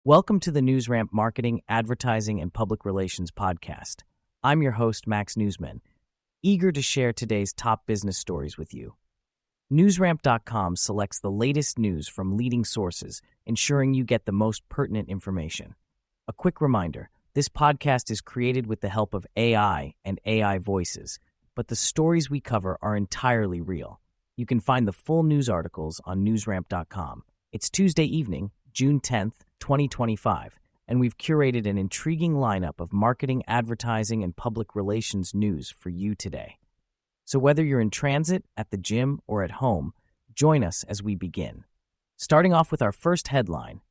Welcome to the NewsRamp Marketing, Advertising, and Public Relations podcast. I'm your host, Max Newsman, eager to share today's top business stories with you. NewsRamp.com selects the latest news from leading sources, ensuring you get the most pertinent information. A quick reminder, this podcast is created with the help of AI and AI voices, but the stories we cover are entirely real. You can find the full news articles on NewsRamp.com. It's Tuesday evening, June 10th, 2025, and we've curated an intriguing lineup of marketing, advertising, and public relations news for you today. So whether you're in transit, at the gym, or at home, join us as we begin. Starting off with our first headline.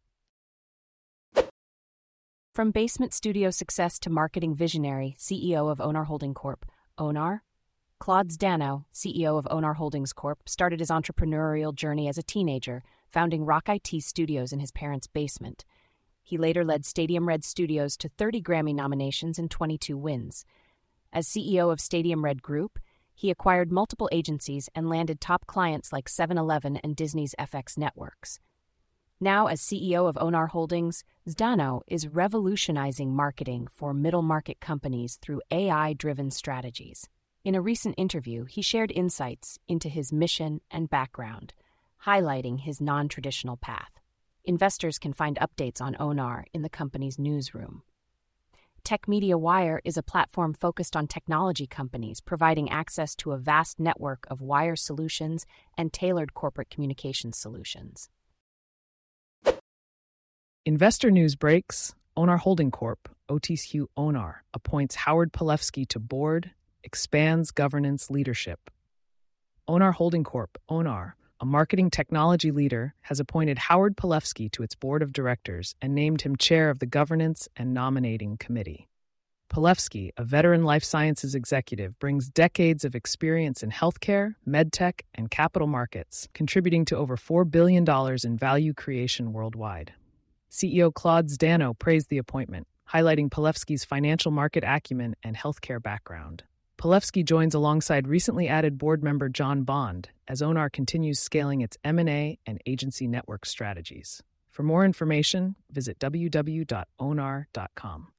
From basement studio success to marketing visionary, CEO of Onar Holding Corp., Onar? Claude Zdano, CEO of Onar Holdings Corp., started his entrepreneurial journey as a teenager, founding Rock IT Studios in his parents' basement. He later led Stadium Red Studios to 30 Grammy nominations and 22 wins. As CEO of Stadium Red Group, he acquired multiple agencies and landed top clients like 7-Eleven and Disney's FX networks. Now, as CEO of Onar Holdings, Zdano is revolutionizing marketing for middle-market companies through AI-driven strategies. In a recent interview, he shared insights into his mission and background, highlighting his non-traditional path. Investors can find updates on Onar in the company's newsroom. Tech Media Wire is a platform focused on technology companies, providing access to a vast network of wire solutions and tailored corporate communications solutions. Investor news breaks. Onar Holding Corp., OTC Onar, appoints Howard Palefsky to board, expands governance leadership. Onar Holding Corp., Onar, a marketing technology leader, has appointed Howard Palefsky to its board of directors and named him chair of the Governance and Nominating Committee. Palefsky, a veteran life sciences executive, brings decades of experience in healthcare, medtech, and capital markets, contributing to over $4 billion in value creation worldwide. CEO Claude Zdano praised the appointment, highlighting Palefsky's financial market acumen and healthcare background. Palefsky joins alongside recently added board member John Bond as Onar continues scaling its M&A and agency network strategies. For more information, visit www.onar.com.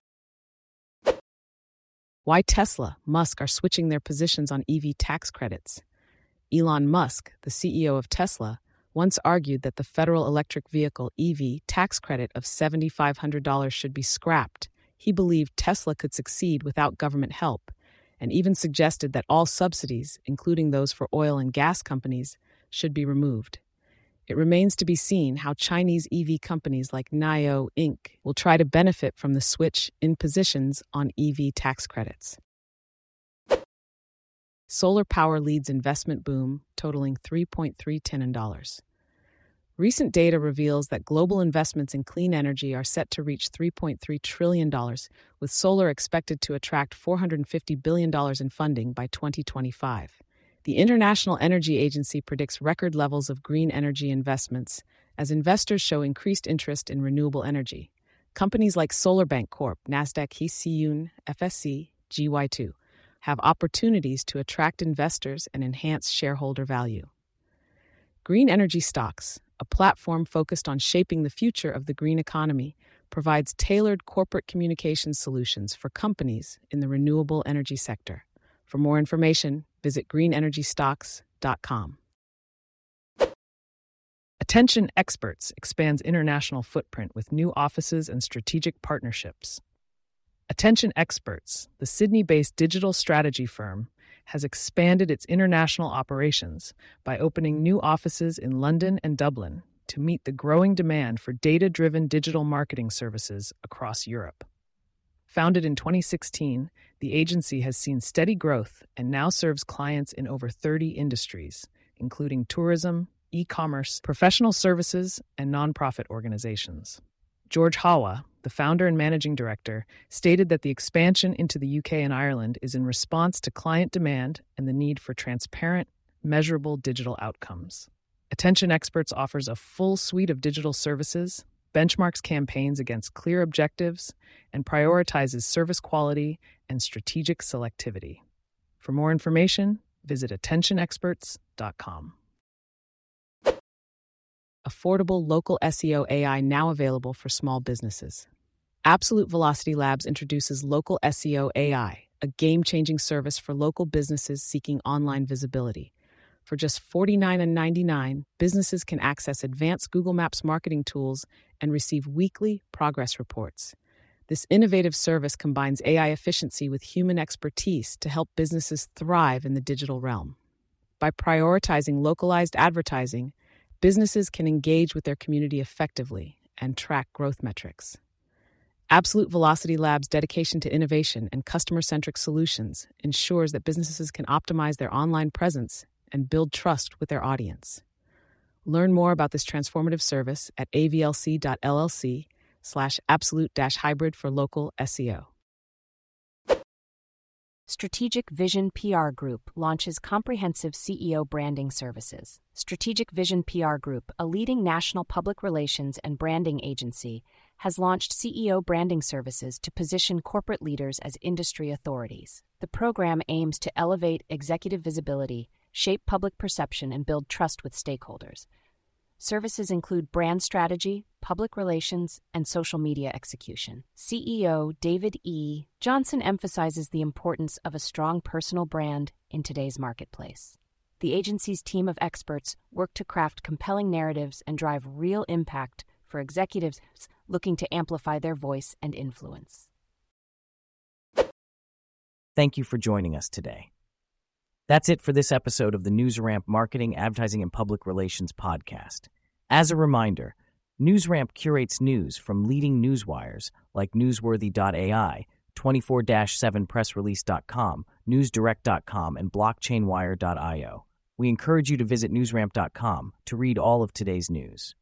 Why Tesla, Musk are switching their positions on EV tax credits. Elon Musk, the CEO of Tesla, once argued that the federal electric vehicle EV tax credit of $7,500 should be scrapped. He believed Tesla could succeed without government help, and even suggested that all subsidies, including those for oil and gas companies, should be removed. It remains to be seen how Chinese EV companies like NIO Inc. will try to benefit from the switch in positions on EV tax credits. Solar power leads investment boom, totaling $3.3 trillion. Recent data reveals that global investments in clean energy are set to reach $3.3 trillion, with solar expected to attract $450 billion in funding by 2025. The International Energy Agency predicts record levels of green energy investments as investors show increased interest in renewable energy. Companies like SolarBank Corp., Nasdaq Hisiyun, FSC, GY2 have opportunities to attract investors and enhance shareholder value. Green Energy Stocks, a platform focused on shaping the future of the green economy, provides tailored corporate communications solutions for companies in the renewable energy sector. For more information, visit greenenergystocks.com. Attention Experts expands international footprint with new offices and strategic partnerships. Attention Experts, the Sydney-based digital strategy firm, has expanded its international operations by opening new offices in London and Dublin to meet the growing demand for data-driven digital marketing services across Europe. Founded in 2016, the agency has seen steady growth and now serves clients in over 30 industries, including tourism, e-commerce, professional services, and nonprofit organizations. George Hawa, the founder and managing director, stated that the expansion into the UK and Ireland is in response to client demand and the need for transparent, measurable digital outcomes. Attention Experts offers a full suite of digital services, benchmarks campaigns against clear objectives, and prioritizes service quality and strategic selectivity. For more information, visit attentionexperts.com. A affordable local SEO AI now available for small businesses. Absolute Velocity Labs introduces Local SEO AI, a game-changing service for local businesses seeking online visibility. For just $49.99, businesses can access advanced Google Maps marketing tools and receive weekly progress reports. This innovative service combines AI efficiency with human expertise to help businesses thrive in the digital realm. By prioritizing localized advertising, businesses can engage with their community effectively and track growth metrics. Absolute Velocity Labs' dedication to innovation and customer-centric solutions ensures that businesses can optimize their online presence and build trust with their audience. Learn more about this transformative service at avlc.llc/absolute-hybrid for local SEO. Strategic Vision PR Group launches comprehensive CEO branding services. Strategic Vision PR Group, a leading national public relations and branding agency, has launched CEO branding services to position corporate leaders as industry authorities. The program aims to elevate executive visibility, shape public perception, and build trust with stakeholders. Services include brand strategy, public relations, and social media execution. CEO David E. Johnson emphasizes the importance of a strong personal brand in today's marketplace. The agency's team of experts work to craft compelling narratives and drive real impact for executives looking to amplify their voice and influence. Thank you for joining us today. That's it for this episode of the NewsRamp Marketing, Advertising, and Public Relations podcast. As a reminder, NewsRamp curates news from leading newswires like Newsworthy.ai, 24-7pressrelease.com, NewsDirect.com, and BlockchainWire.io. We encourage you to visit NewsRamp.com to read all of today's news.